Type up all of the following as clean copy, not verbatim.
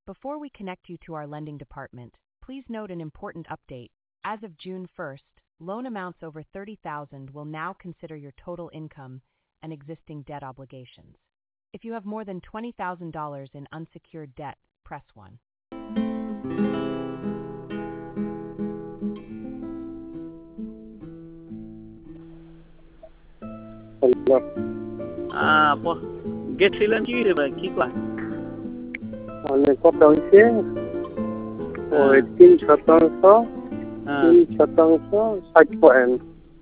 Before we connect you to our lending department, please note an important update. As of June 1st, loan amounts over $30,000 will now consider your total income and existing debt obligations. If you have more than $20,000 in unsecured debt, press 1. গেছিলেন কি রে ভাই, কি কয়? অনেক কথা হয়েছে ওই 3% 60%।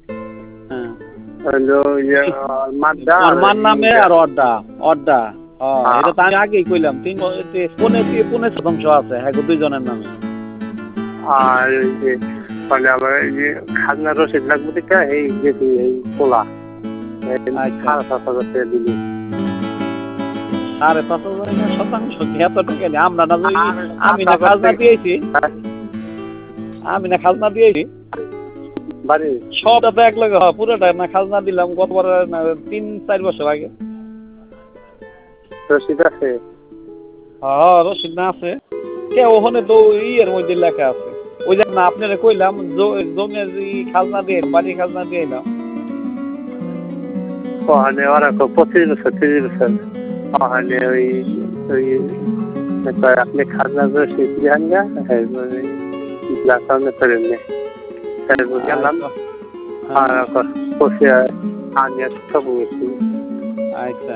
হলো মাদ্দা আমার নামে আর অড্ডা এটা তো আমি আগেই কইলাম 3.5% আছে হ্যাঁ দুইজনের নামে। আর মানে আমার এই যে খাজনা রসিদ লাগবে দেখা এই গেছি এই পোলা 5,000 দিলি 5,500 এত টাকা নেই আমরা না আমি না খাজনা দিয়েছি বাড়ি সবটা তো এক লগে পুরোটা না খাজনা দিলাম গতবার 3-4 বছর আগে। রসিদ আছে? হ্যাঁ রসিদ না আছে কে ওখানে তো ইয়ের মধ্যে লেখা আছে ওই যে না আপনারা কইলাম জমির খাজনা দিয়ে বাড়ি খাজনা দিয়ে এলাম ওখানে ওরা 25-30% ওখানে ওই আপনি খাজনা রসিদ দিয়েন না লাগানো করেন না গেলাম আর বসে আনিয়া সব গেছি। আচ্ছা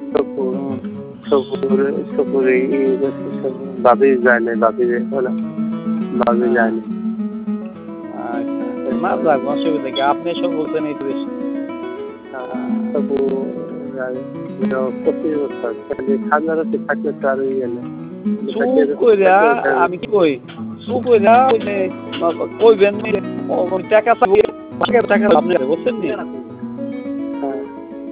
সপুরে ভাবি যায় না ভাবি বলা ভাবি যায় না। আচ্ছা না যাক অসুবিধা কি আপনি সব বলতেন এই তো বেশি সবু 25% খাজনা রসিদ থাকলে তো আর ইয়ে না আমি কি কই চুপ হয়ে যা কইবেন টাকা আপনি বলছেন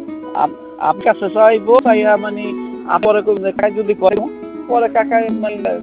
আপনার কাছে চাইবো চাইয়া মানে আপরে যদি করে পরে কাকা মানে